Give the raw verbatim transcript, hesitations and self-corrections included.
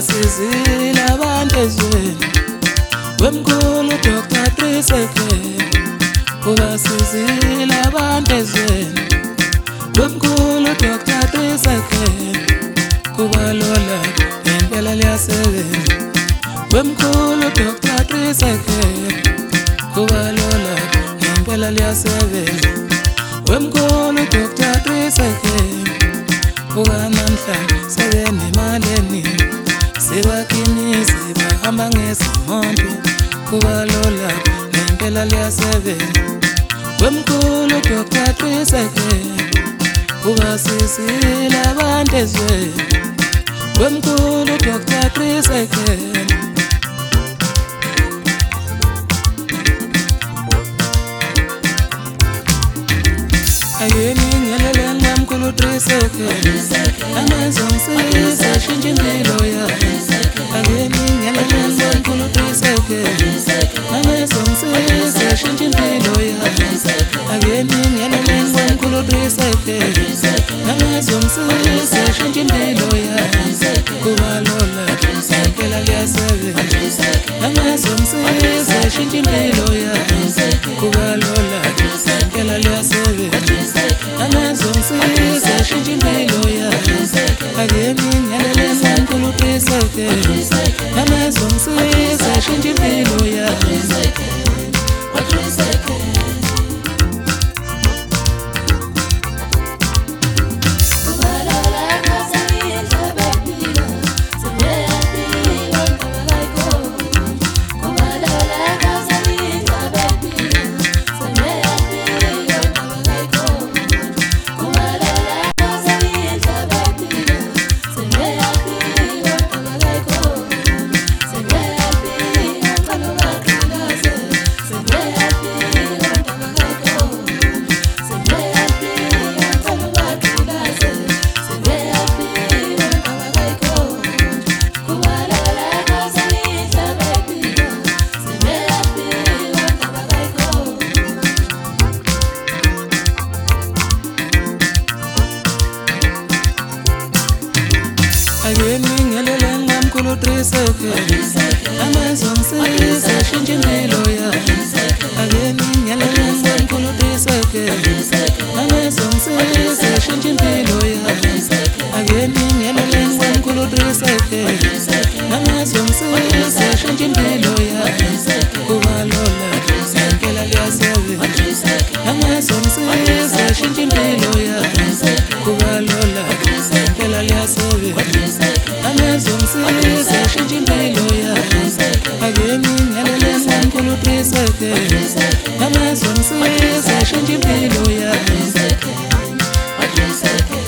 ubasizile abantu ezweni wemkhulu Doctor Triseke ubasizile abantu ezweni wemkhulu Doctor Triseke kubalola ngempela liyasebenza wemkhulu Doctor Triseke kubalola ngempela liyasebenza wemkhulu Doctor Triseke ukanamhla sebenemaleni sibakinisi bahamba ngesimoto kubalola ngempela liyasebenza wemkhulu Doctor Triseke ubasizile abantu ezweni wemkhulu Doctor Triseke ayeni ngelele ngamkhulu Triseke amazongisiza shintsha impilo yakhe ayeni ngelele ngamkhulu Triseke amazongisiza shintsha impilo yakhe ayeni ngelele ngamkhulu Triseke amazongisiza shintsha impilo yakhe kubalola ngempela liyasebenza amazongisiza shintsha impilo yakhe kubalola ngempela liyasebenza amazongisiza shintsha impilo yakhe ayeni ngelele ngamkhulu Triseke amazongisiza shintsha impilo yakhe ayeni ngelele ngamkhulu Triseke amazongisiza shintsha impilo yakhe ayeni ngelele ngamkhulu Triseke amazongisiza shintsha impilo yakhe ayeni ngelele ngamkhulu Triseke amazongisiza shintsha impilo yakhe kubalola ngempela liyasebenza amazongisiza shintsha impilo yakhe kubalola ngempela liyasebenza amazongisiza shintsha impilo yakhe ayeni ngelele ngamkhulu Triseke amazongisiza shintsha impilo yakhe